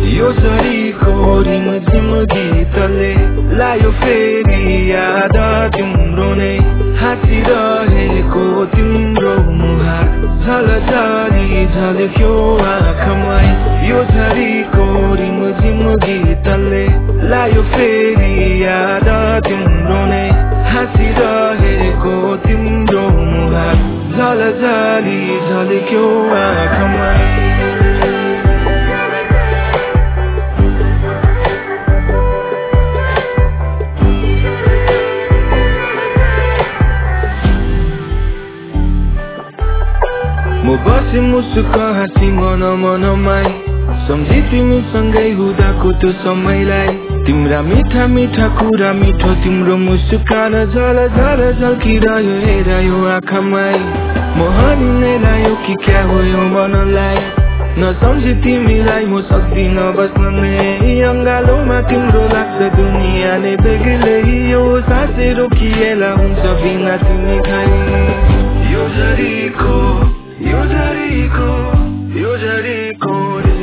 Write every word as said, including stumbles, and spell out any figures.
यो झरीको रिम झिम गीतले लायो फेरि याद तिम्रो नै हाँसिरहेको तिम्रो मुहार झलझली झल्क्यो आँखामै यो झरीको रिम झिम गीतले लायो फेरि याद तिम्रो नै हाँसिरहेको तिम्रो मुहार झलझली झल्क्यो आँखामै म बसी मुसुक हाँसी मन मनमै सम्झी तिमीसँगै हुँदाको त्यो समयलाई तिम्रा मिठा मिठा कुरा मिठो तिम्रो मुस्कान झल झल झल्किरह्यो हेर यो आँखामै मोहनी नै लाग्यो कि क्या हो यो मनलाई नसम्झी तिमीलाई म सक्दिन बस्न नै अङ्गालोमा तिम्रो लाग्छ दुनियाँ नै बेग्लै यो सासै रोकिएला हुन्छ बिना तिमी खै यो झरीको यो झरीको यो झरीको